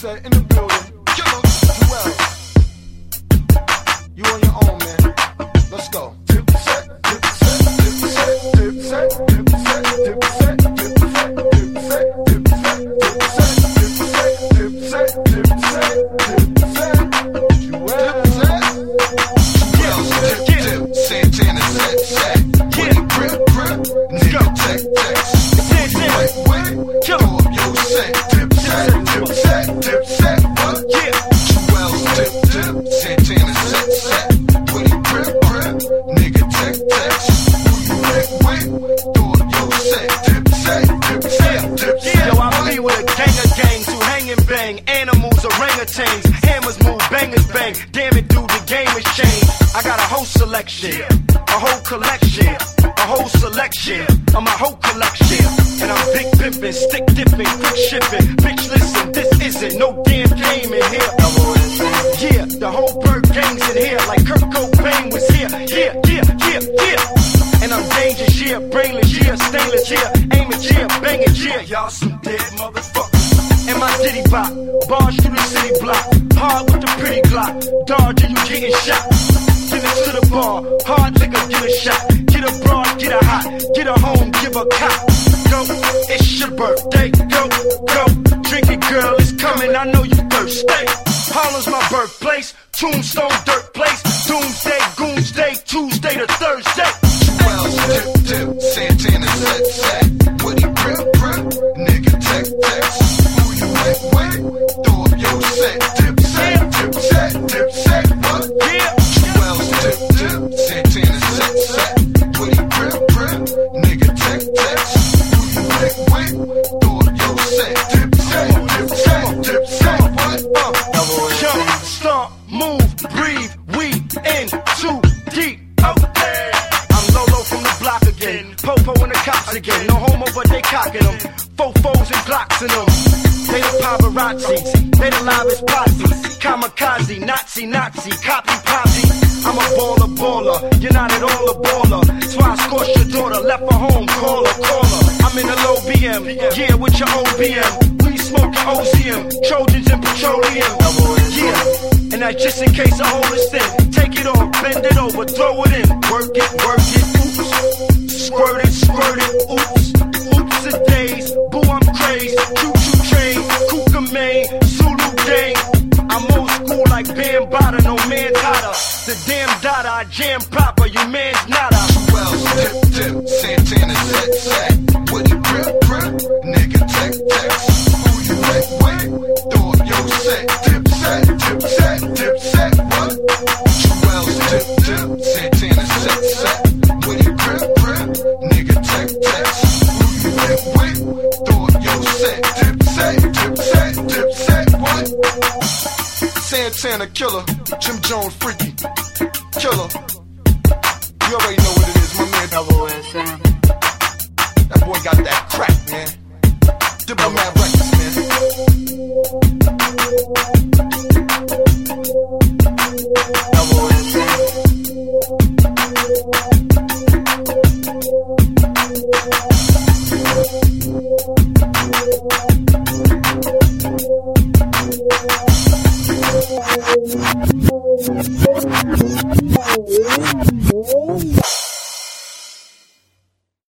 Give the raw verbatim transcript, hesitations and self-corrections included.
Dipset in the building. Killer, Joel. You on your own, man. Let's go. Dipset, Dipset, Dipset, Dipset, Dipset, Dipset, Dipset, Dipset, Dipset, Dipset, Dipset, Dipset, Dipset, Dipset, Joel. Joel, dip, dip, Santana, set, set. Grip, grip, nigga, tech, text. Wait, wait, wait, throw up your set. Dipset, Dipset, Dipset, what? Yeah. Joel's dip, dip, Santana, set, set. Witty, grip, grip, nigga, tech, text. Wait, wait, throw up your set. Dipset, Dipset, Dipset. Yo, I be with a gang of gangs who hang and bang. Animals, orangutans, hammers move, bangers bang. Damn it, dude, the game has changed. I got a whole selection, a whole collection, a whole selection of my whole collection. And I'm big pimpin', stick dipping, quick shipping. Bitch, listen, this isn't no damn game in here. Yeah, the whole bird gang's in here, like Kurt Cobain was here. Yeah, yeah, yeah, yeah. And I'm dangerous, yeah, brainless, yeah, stainless, yeah, aiming, yeah, banging, yeah. Y'all some dead motherfuckers. And my ditty bop, bars through the city block, hard with the pretty Glock, dodging you getting shot. Get it to the bar, hard liquor, get a shot. Get a broad, get a hot, get a home, give a cop. Go, it's your birthday, go, go. Drink it, girl, it's coming, I know you thirsty. Harlem's my birthplace, Tombstone, dirt place. Doomsday, Goonsday, Tuesday to Thursday. Joel's dip, dip, Santana, set, set. Woody, grip, grip, nigga, tech, text. Who you wait, wait, throw up your set. Dipset, Dipset, Dipset, what? Yeah. Joel's dip, dip, Santana, set, set. Woody, grip, grip, nigga, tech, text. Who you wait, wait, throw up your set. Dipset, Dipset, Dipset, what? Uh, Jump, stomp, move, breathe, we in too deep. Okay. I'm Lolo from the block again. Popo and the cops again. No homo, but they cocking them. Fofos and Glocks in them. They the pavarazzis. They the livest posses. Kamikaze, Nazi, Nazi, copy, poppy. I'm a baller, baller. You're not at all a baller. That's why I scorched your daughter. Left her home, call her, call her. I'm in a low B M. Yeah, with your O B M. We smoking O Z M. Trojans and petroleum. Yeah. And that's just in case a hole is thin. Take it off, bend it over, throw it in. Work it, work it, oops. Squirt it, squirt it, oops. Oops a days, boo, I'm crazy. Choo-choo train, Kookaman, Zulu gang. I'm old school like Bambada, no man's hotter. The damn dada, I jam proper, you man's nada. Joel's dip, dip, Santana, set, set. Woody, grip, grip, nigga, tech, text. Who you wait, wait, throw up your set. Dipset, Dipset, Dipset, what? Joel's dip, dip, Santana, set, set. Woody, grip, grip, nigga, tech, text. Who you wait, wait, throw up your set. Dipset, Dipset, Dipset, what? Santana, killer, Jim Jones, freaky, killer. You already know what it is, my man. Double S M. That boy got that crack, man. Diplomat Records, man. Double S M.